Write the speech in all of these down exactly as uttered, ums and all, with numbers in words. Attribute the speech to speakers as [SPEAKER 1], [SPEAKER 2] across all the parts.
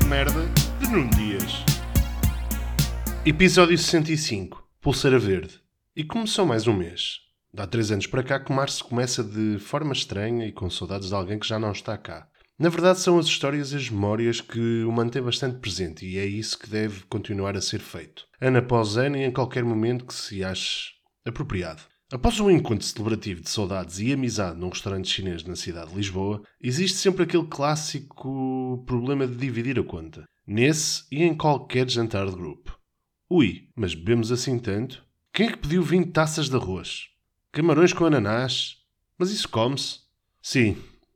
[SPEAKER 1] de merda de Nuno Dias. Episódio sessenta e cinco. Pulseira Verde. E começou mais um mês. Dá três anos para cá que março começa de forma estranha e com saudades de alguém que já não está cá. Na verdade são as histórias e as memórias que o mantêm bastante presente e é isso que deve continuar a ser feito. Ano após ano e em qualquer momento que se ache apropriado. Após um encontro celebrativo de saudades e amizade num restaurante chinês na cidade de Lisboa, existe sempre aquele clássico problema de dividir a conta. Nesse e em qualquer jantar de grupo. Ui, mas bebemos assim tanto? Quem é que pediu vinte taças de arroz? Camarões com ananás? Mas isso come-se? Sim,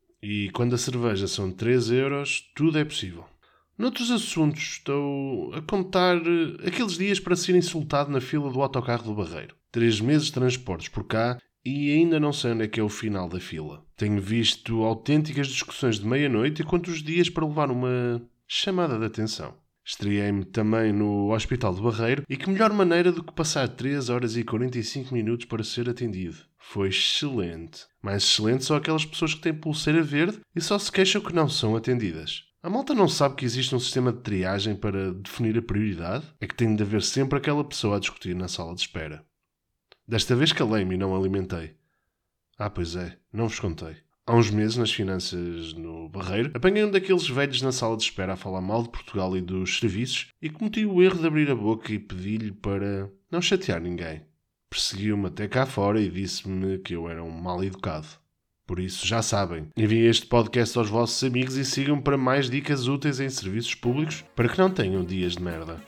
[SPEAKER 1] e quando a cerveja são três euros, tudo é possível. Noutros assuntos, estou a contar aqueles dias para ser insultado na fila do autocarro do Barreiro. Três meses de transportes por cá e ainda não sei onde é que é o final da fila. Tenho visto autênticas discussões de meia-noite e quantos dias para levar uma chamada de atenção. Estreiei-me também no Hospital do Barreiro e que melhor maneira do que passar três horas e quarenta e cinco minutos para ser atendido. Foi excelente. Mais excelente são aquelas pessoas que têm pulseira verde e só se queixam que não são atendidas. A malta não sabe que existe um sistema de triagem para definir a prioridade? É que tem de haver sempre aquela pessoa a discutir na sala de espera. Desta vez calei-me e não alimentei. Ah, pois é, não vos contei. Há uns meses, nas finanças no Barreiro, apanhei um daqueles velhos na sala de espera a falar mal de Portugal e dos serviços e cometi o erro de abrir a boca e pedi-lhe para não chatear ninguém. Perseguiu-me até cá fora e disse-me que eu era um mal educado. Por isso, já sabem, enviem este podcast aos vossos amigos e sigam para mais dicas úteis em serviços públicos para que não tenham dias de merda.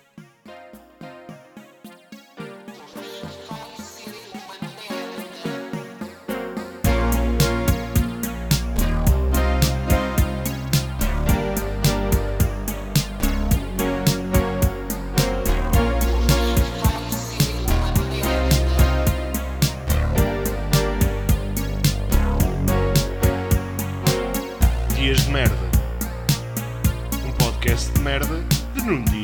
[SPEAKER 1] Dias de merda. Um podcast de merda de Nuno Dias.